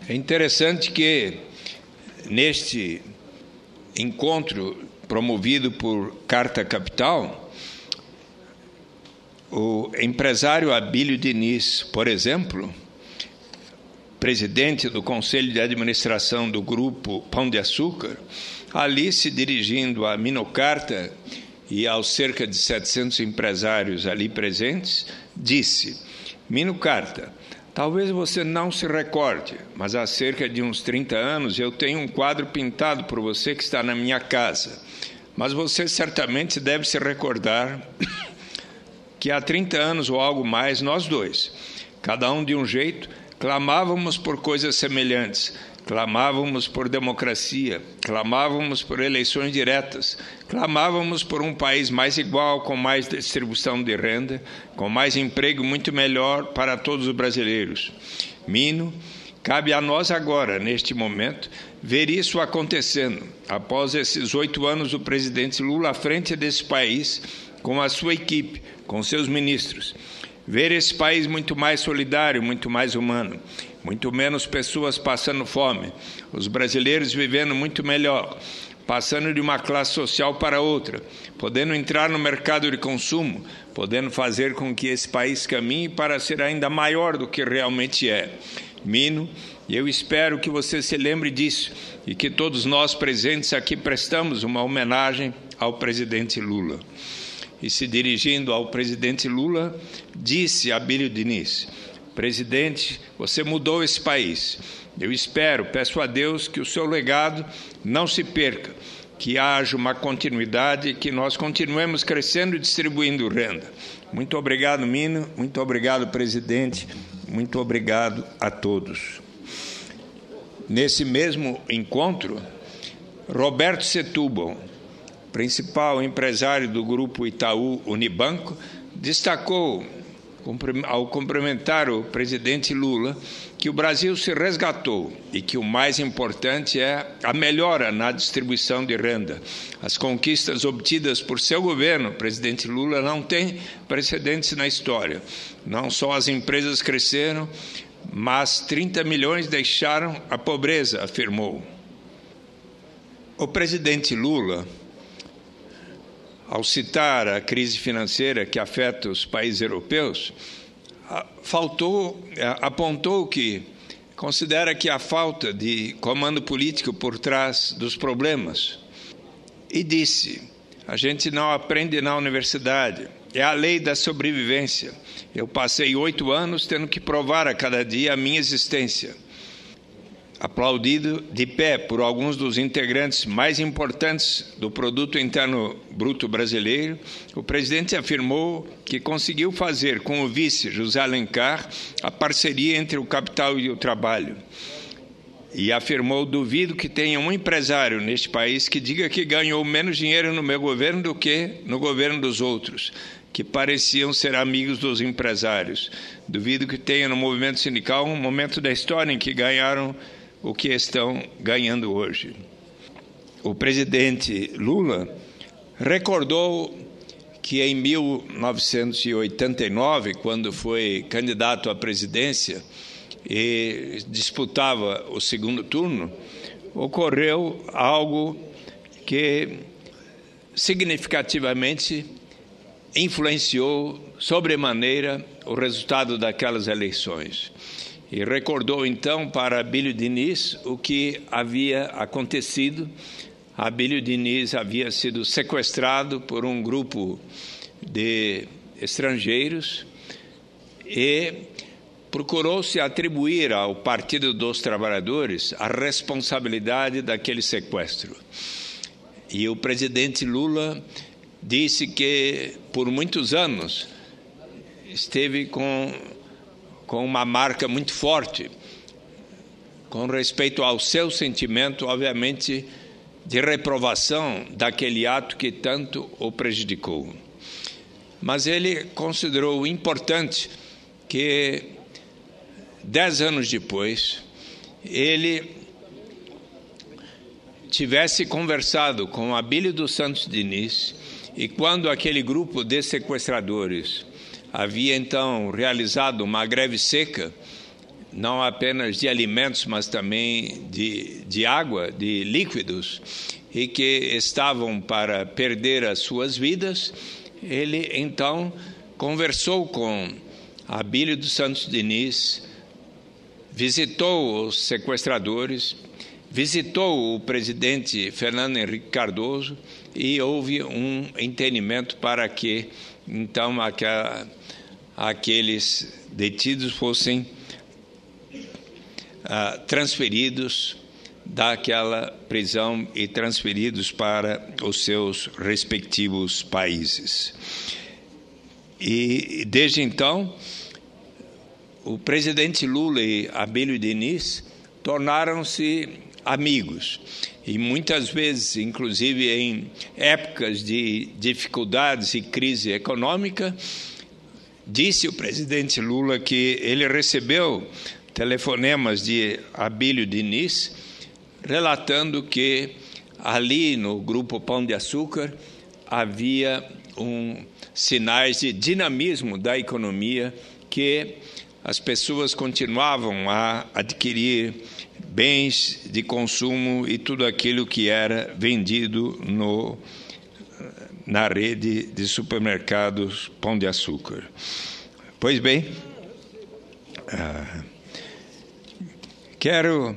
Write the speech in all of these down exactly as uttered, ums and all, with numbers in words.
É interessante que, neste encontro promovido por Carta Capital, o empresário Abílio Diniz, por exemplo, presidente do Conselho de Administração do Grupo Pão de Açúcar, ali se dirigindo à Minocarta e aos cerca de setecentos empresários ali presentes, disse: Minocarta, talvez você não se recorde, mas há cerca de uns trinta anos eu tenho um quadro pintado por você que está na minha casa. Mas você certamente deve se recordar que há trinta anos ou algo mais, nós dois, cada um de um jeito, clamávamos por coisas semelhantes. Clamávamos por democracia, clamávamos por eleições diretas, clamávamos por um país mais igual, com mais distribuição de renda, com mais emprego muito melhor para todos os brasileiros. Mino, cabe a nós agora, neste momento, ver isso acontecendo, após esses oito anos do presidente Lula à frente desse país, com a sua equipe, com seus ministros. Ver esse país muito mais solidário, muito mais humano, muito menos pessoas passando fome, os brasileiros vivendo muito melhor, passando de uma classe social para outra, podendo entrar no mercado de consumo, podendo fazer com que esse país caminhe para ser ainda maior do que realmente é. Mino, e eu espero que você se lembre disso e que todos nós presentes aqui prestamos uma homenagem ao presidente Lula. E se dirigindo ao presidente Lula, disse Abílio Diniz: Presidente, você mudou esse país. Eu espero, peço a Deus que o seu legado não se perca, que haja uma continuidade e que nós continuemos crescendo e distribuindo renda. Muito obrigado, Mino. Muito obrigado, presidente. Muito obrigado a todos. Nesse mesmo encontro, Roberto Setúbal, principal empresário do grupo Itaú Unibanco, destacou, ao cumprimentar o presidente Lula, que o Brasil se resgatou e que o mais importante é a melhora na distribuição de renda. As conquistas obtidas por seu governo, presidente Lula, não têm precedentes na história. Não só as empresas cresceram, mas trinta milhões deixaram a pobreza, afirmou. O presidente Lula, ao citar a crise financeira que afeta os países europeus, faltou, apontou que considera que há falta de comando político por trás dos problemas. E disse: a gente não aprende na universidade, é a lei da sobrevivência. Eu passei oito anos tendo que provar a cada dia a minha existência. Aplaudido de pé por alguns dos integrantes mais importantes do Produto Interno Bruto brasileiro, o presidente afirmou que conseguiu fazer com o vice José Alencar a parceria entre o capital e o trabalho. E afirmou: duvido que tenha um empresário neste país que diga que ganhou menos dinheiro no meu governo do que no governo dos outros, que pareciam ser amigos dos empresários. Duvido que tenha no movimento sindical um momento da história em que ganharam o que estão ganhando hoje. O presidente Lula recordou que em mil novecentos e oitenta e nove, quando foi candidato à presidência e disputava o segundo turno, ocorreu algo que significativamente influenciou sobremaneira o resultado daquelas eleições. E recordou então para Abílio Diniz o que havia acontecido. Abílio Diniz havia sido sequestrado por um grupo de estrangeiros e procurou-se atribuir ao Partido dos Trabalhadores a responsabilidade daquele sequestro. E o presidente Lula disse que por muitos anos esteve com com uma marca muito forte, com respeito ao seu sentimento, obviamente, de reprovação daquele ato que tanto o prejudicou. Mas ele considerou importante que, dez anos depois, ele tivesse conversado com Abílio dos Santos Diniz, e quando aquele grupo de sequestradores havia então realizado uma greve seca não apenas de alimentos, mas também de, de água, de líquidos, e que estavam para perder as suas vidas, ele então conversou com Abílio dos Santos Diniz, visitou os sequestradores, visitou o presidente Fernando Henrique Cardoso e houve um entendimento para que, então, aquela, aqueles detidos fossem uh, transferidos daquela prisão e transferidos para os seus respectivos países. E, desde então, o presidente Lula e Abílio Diniz tornaram-se amigos. E muitas vezes, inclusive em épocas de dificuldades e crise econômica, disse o presidente Lula que ele recebeu telefonemas de Abílio Diniz relatando que ali no Grupo Pão de Açúcar havia um, sinais de dinamismo da economia, que as pessoas continuavam a adquirir bens de consumo e tudo aquilo que era vendido no, na rede de supermercados Pão de Açúcar. Pois bem, ah, quero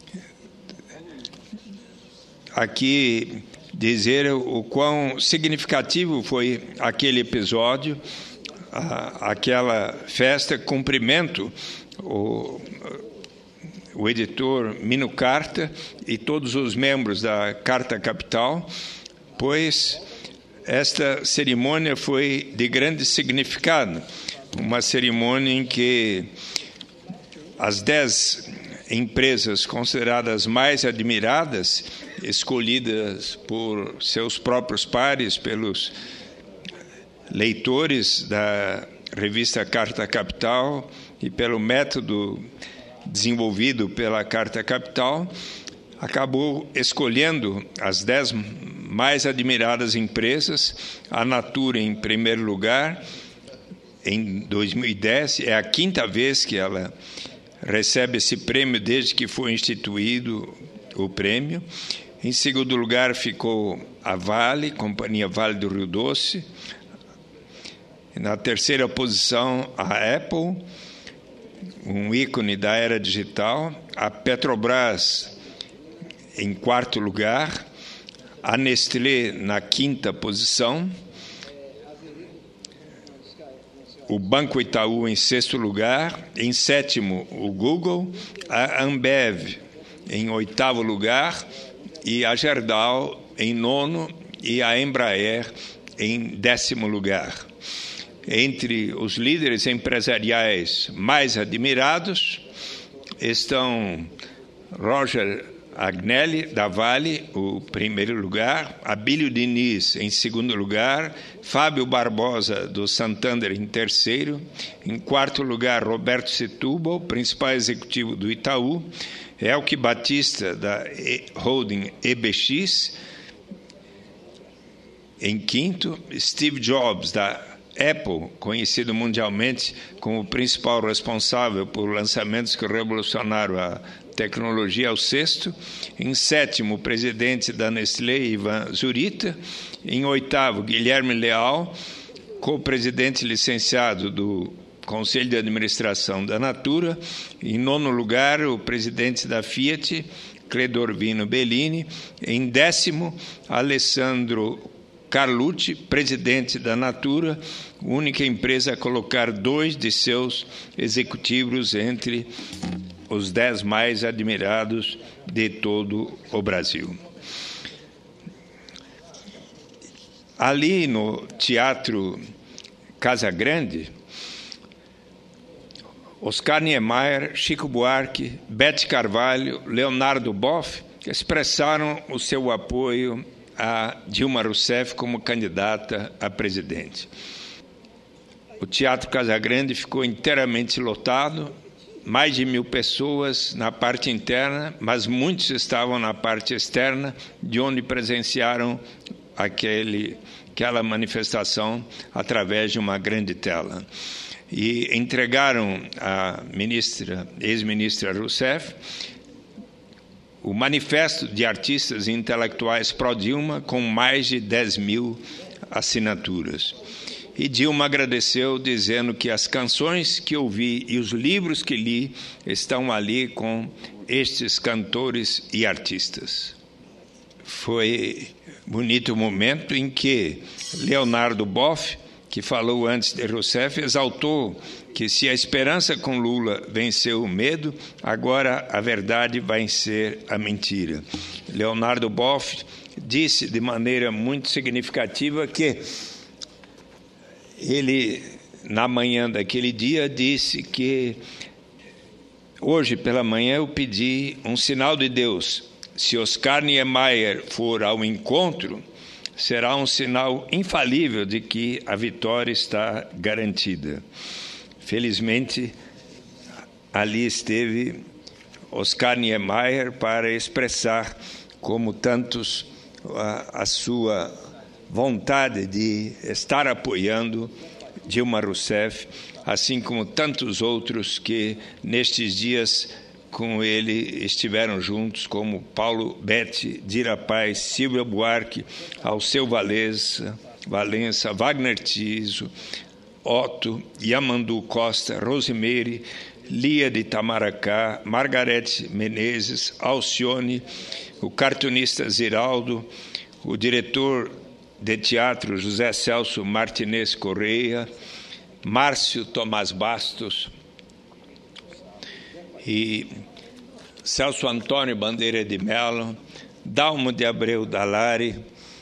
aqui dizer o quão significativo foi aquele episódio, ah, aquela festa. Cumprimento o o editor Mino Carta e todos os membros da Carta Capital, pois esta cerimônia foi de grande significado, uma cerimônia em que as dez empresas consideradas mais admiradas, escolhidas por seus próprios pares, pelos leitores da revista Carta Capital e pelo método desenvolvido pela Carta Capital, acabou escolhendo as dez mais admiradas empresas, a Natura em primeiro lugar, em dois mil e dez, é a quinta vez que ela recebe esse prêmio desde que foi instituído o prêmio. Em segundo lugar ficou a Vale, Companhia Vale do Rio Doce. Na terceira posição, a Apple, um ícone da era digital, a Petrobras em quarto lugar, a Nestlé na quinta posição, o Banco Itaú em sexto lugar, em sétimo o Google, a Ambev em oitavo lugar e a Gerdau em nono e a Embraer em décimo lugar. Entre os líderes empresariais mais admirados estão Roger Agnelli, da Vale, o primeiro lugar, Abílio Diniz, em segundo lugar, Fábio Barbosa, do Santander, em terceiro, em quarto lugar, Roberto Setúbal, principal executivo do Itaú, Elke Batista, da Holding E B X, em quinto, Steve Jobs, da Apple, conhecido mundialmente como o principal responsável por lançamentos que revolucionaram a tecnologia, ao sexto. Em sétimo, o presidente da Nestlé, Ivan Zurita. Em oitavo, Guilherme Leal, co-presidente licenciado do Conselho de Administração da Natura. Em nono lugar, o presidente da Fiat, Cledorvino Bellini. Em décimo, Alessandro Carlucci, presidente da Natura, única empresa a colocar dois de seus executivos entre os dez mais admirados de todo o Brasil. Ali no Teatro Casa Grande, Oscar Niemeyer, Chico Buarque, Bete Carvalho, Leonardo Boff expressaram o seu apoio a Dilma Rousseff como candidata a presidente. O Teatro Casa Grande ficou inteiramente lotado, mais de mil pessoas na parte interna, mas muitos estavam na parte externa, de onde presenciaram aquele, aquela manifestação através de uma grande tela. e entregaram à ministra, ex-ministra Rousseff o Manifesto de Artistas e Intelectuais pró-Dilma, com mais de dez mil assinaturas. E Dilma agradeceu, dizendo que as canções que ouvi e os livros que li estão ali com estes cantores e artistas. Foi bonito o momento em que Leonardo Boff, que falou antes de Rousseff, exaltou que se a esperança com Lula venceu o medo, agora a verdade vai vencer a mentira. Leonardo Boff disse de maneira muito significativa que ele, na manhã daquele dia, disse que hoje pela manhã eu pedi um sinal de Deus. Se Oscar Niemeyer for ao encontro, será um sinal infalível de que a vitória está garantida. Felizmente, ali esteve Oscar Niemeyer para expressar, como tantos, a, a sua vontade de estar apoiando Dilma Rousseff, assim como tantos outros que nestes dias com ele estiveram juntos, como Paulo Betti, Dira Paz, Silvia Buarque, Alceu Valença, Valença, Wagner Tiso, Otto, Yamandu Costa, Rosemary, Lia de Itamaracá, Margarete Menezes, Alcione, o cartunista Ziraldo, o diretor de teatro José Celso Martinez Correia, Márcio Tomás Bastos e Celso Antônio Bandeira de Mello, Dalmo de Abreu Dalari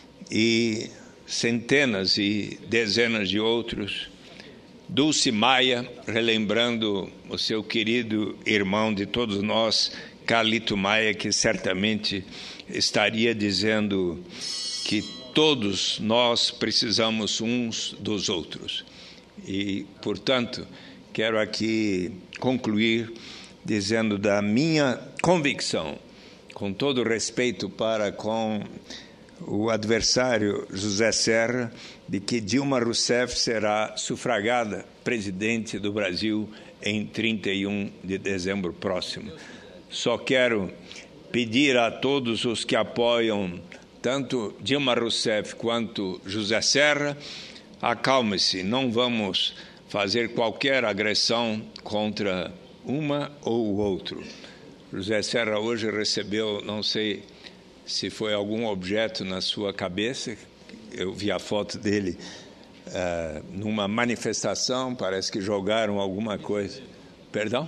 e centenas e dezenas de outros, Dulce Maia, relembrando o seu querido irmão de todos nós, Carlito Maia, que certamente estaria dizendo que todos nós precisamos uns dos outros. E, portanto, quero aqui concluir dizendo da minha convicção, com todo respeito para com o adversário José Serra, de que Dilma Rousseff será sufragada presidente do Brasil em trinta e um de dezembro próximo. Só quero pedir a todos os que apoiam tanto Dilma Rousseff quanto José Serra, acalme-se, não vamos fazer qualquer agressão contra uma ou o outro. José Serra hoje recebeu, não sei se foi algum objeto na sua cabeça, eu vi a foto dele uh, numa manifestação, parece que jogaram alguma coisa. Perdão?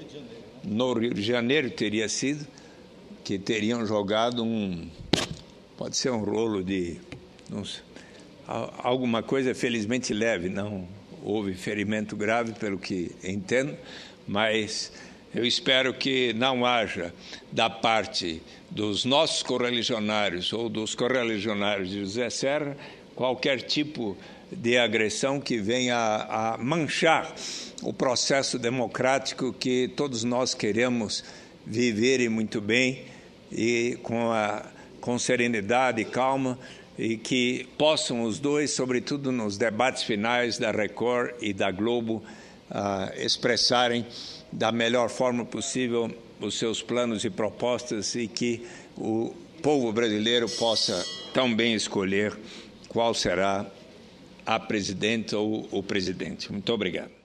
No Rio de Janeiro teria sido, que teriam jogado um, pode ser um rolo de, não sei, alguma coisa felizmente leve, não houve ferimento grave, pelo que entendo, mas eu espero que não haja, da parte dos nossos correligionários ou dos correligionários de José Serra, qualquer tipo de agressão que venha a, a manchar o processo democrático que todos nós queremos viver e muito bem e com, a, com serenidade e calma, e que possam os dois, sobretudo nos debates finais da Record e da Globo, uh, expressarem da melhor forma possível os seus planos e propostas e que o povo brasileiro possa também escolher qual será a presidenta ou o presidente. Muito obrigado.